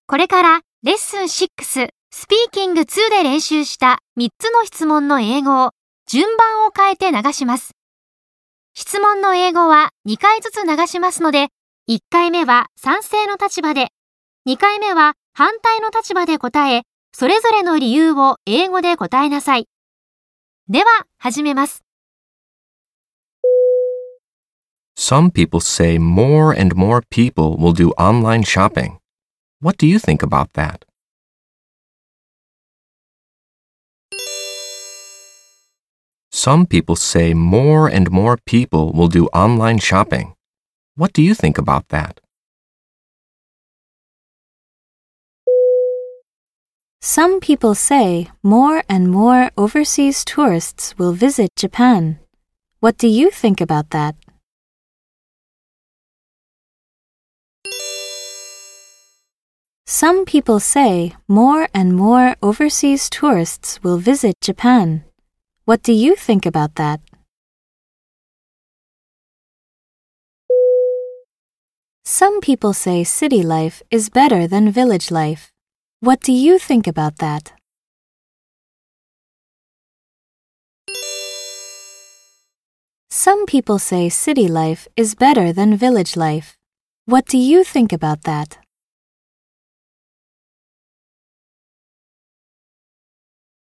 これからレッスン6スピーキング2で練習した3つの質問の英語を順番を変えて流します。質問の英語は2回ずつ流しますので、1回目は賛成の立場で、2回目は反対の立場で答え、それぞれの理由を英語で答えなさい。では始めます。 Some people say more and more people will do online shopping. What do you think about that? Some people say more and more people will do online shopping. What do you think about that? Some people say more and more overseas tourists will visit Japan. What do you think about that? Some people say more and more overseas tourists will visit Japan. What do you think about that? Some people say city life is better than village life. What do you think about that? Some people say city life is better than village life. What do you think about that?